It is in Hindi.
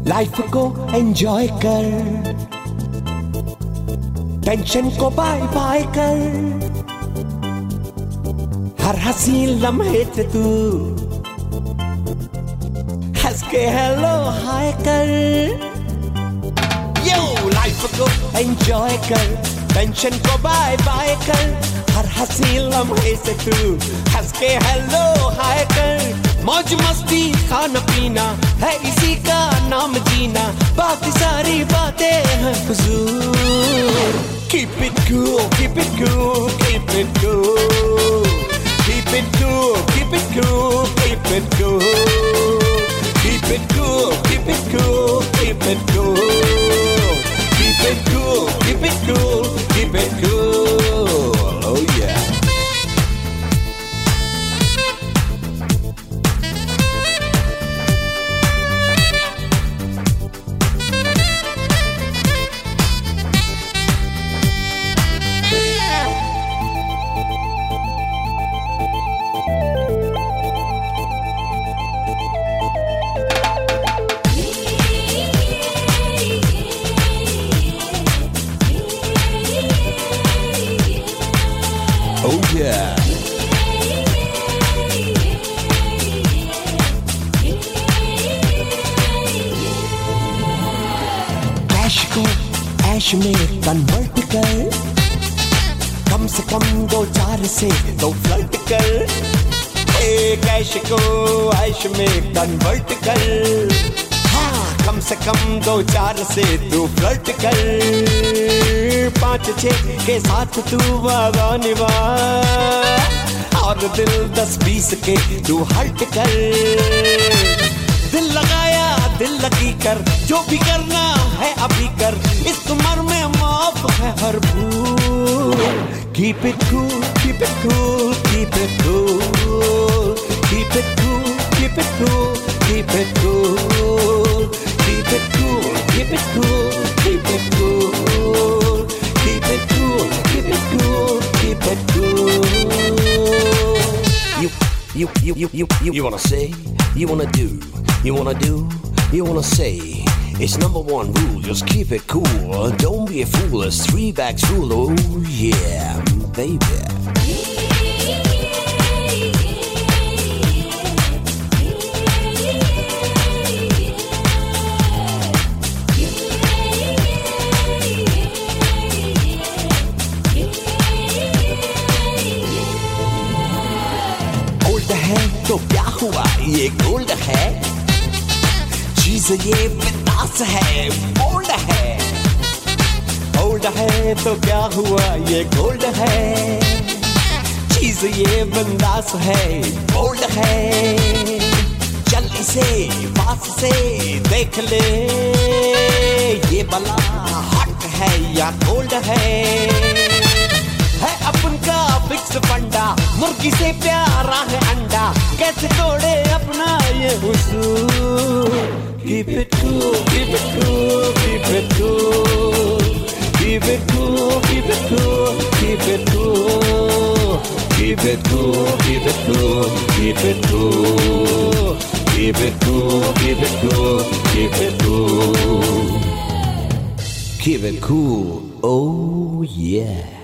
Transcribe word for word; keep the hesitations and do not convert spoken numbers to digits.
लाइफ को एंजॉय कर, टेंशन को बाय बाय कर, हर हंसी लम्हे से तू हंस के हेलो हाय कर। यो लाइफ को एंजॉय कर, टेंशन को बाय बाय कर, हर हंसी लम्हे से तू हंस के हेलो हाय कर। मौज मस्ती खाना पीना है इसी का नाम जीना, बाकी सारी बातें हैं फजूल। Keep it cool, keep it cool, keep it cool, keep it cool, keep it cool, keep it cool, keep it cool, keep it cool, keep it cool, keep it cool, keep it cool, keep it cool. Oh yeah. Oh yeah. Cash को ऐश में कन्वर्ट कर, कम से कम दो चार से तो फ्लर्ट कर। ए कैश को ऐश में कन्वर्ट कर, हाँ कम से कम दो चार से तू फ्लर्ट कर। पाँच छः के साथ तू वादा निभा, और दिल दस बीस के तू हर्ट कर। दिल लगाया दिल लगी कर, जो भी करना है अभी कर, इस उम्र में माफ है हर भूल। Keep it cool, keep it cool, keep it cool, keep it cool, keep it cool, keep it cool, keep it cool, keep it cool, keep it cool, keep it cool, keep it cool, keep it cool. You, you, you, you, you, you, you wanna say, you wanna do, you wanna do, you wanna say. It's number one rule, just keep it cool. Don't be a fool, it's three bags full. Oh yeah, baby. Old है तो क्या हुआ, ये गोल्ड है, चीज ये बिंदास है, बोल्ड है। ओल्ड है तो क्या हुआ, ये गोल्ड है, चीज ये बिंदास है, बोल्ड है। चल इसे पास से देख ले, ये बला हॉट है या कोल्ड है। है अपन का फिक्स फंडा, मुर्गी से प्यारा है अंडा, कैसे तोड़े अपना ये हुसूल। Keep it cool, keep it cool, keep it cool, keep it cool, keep it cool, keep it cool, keep it cool, keep it cool, keep it cool, keep it cool, keep it cool, keep it cool, keep it cool. Oh yeah.